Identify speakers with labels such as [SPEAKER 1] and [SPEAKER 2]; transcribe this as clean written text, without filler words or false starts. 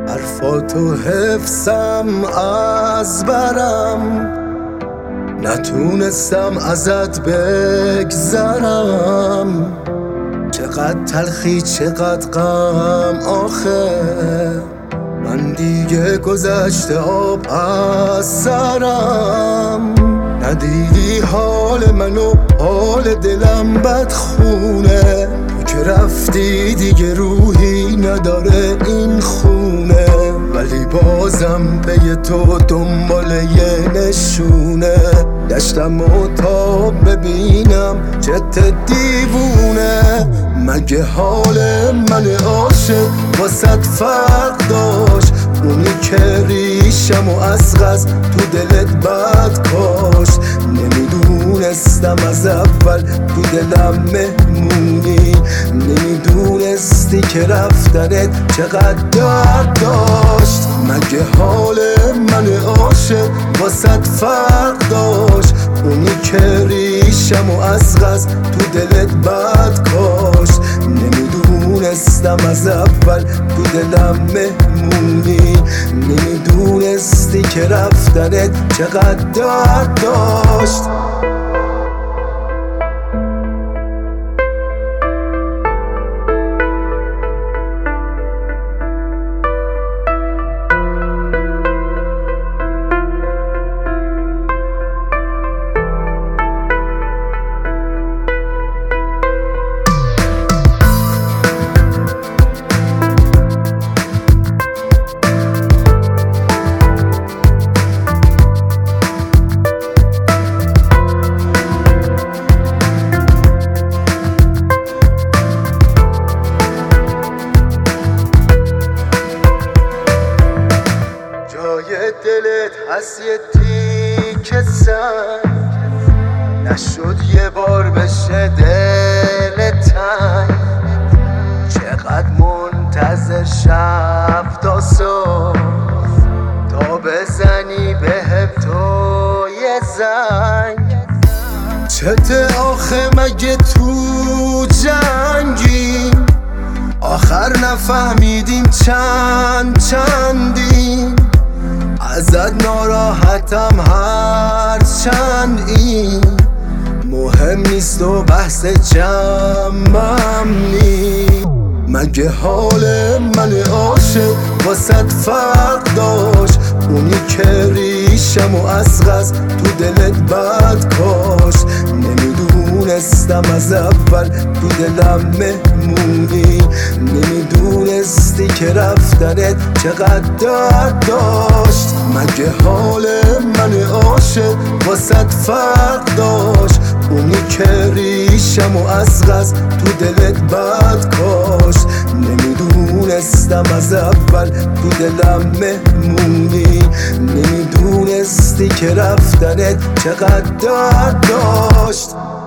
[SPEAKER 1] حرفاتو حفظم از برم، نتونستم ازت بگذرم. چقدر تلخی چقدر غم آخه، من دیگه گذشته آب از سرم. ندیدی حال منو، حال دلم بدخونه. تو که رفتی دیگه روحی نداره این خونه، ولی بازم پی تو دنبال یه نشونه. دشتم و تا ببینم چت دیوونه. مگه حال من عاشق واسه فرق داشت؟ اونی که ریشم و از غز تو دلت بد کاشت. نمیدونستم از اول تو دلم مهمونی، نمیدونستی که رفتنت چقدر درد داشت. مگه حال من عاشق واسه فرق داشت؟ اونی که ریشم و از غز تو دلت بد کاشت. نمیدونستم از اول تو دلم مهمونی، نمیدونستی که رفتنت چقدر درد داشت. دلت هست یه تیکه سنگ، نشد یه بار بشه دل تنگ. چقدر منتظر شب تا صبح تا بزنی بهم تو یه زنگ. چته آخه مگه تو جنگی؟ آخر نفهمیدیم چندیم. ازت ناراحتم هر چند این مهم نیست و بحث جمعم نی. مگه حال من عاشق واسه فرق داشت؟ اونی که ریشم و از غز تو دلت بد کاشت. نمیدونستم از اول تو دلم مهمونی، نمیدونستی که رفتنت چقدر درد داشت. مگه حال من عاشق واسه فرق داشت؟ اونی که ریشم و از غز تو دلت بد کاشت. نمیدونستم از اول تو دلم مهمونی، نمیدونستی که رفتنت چقدر درد داشت.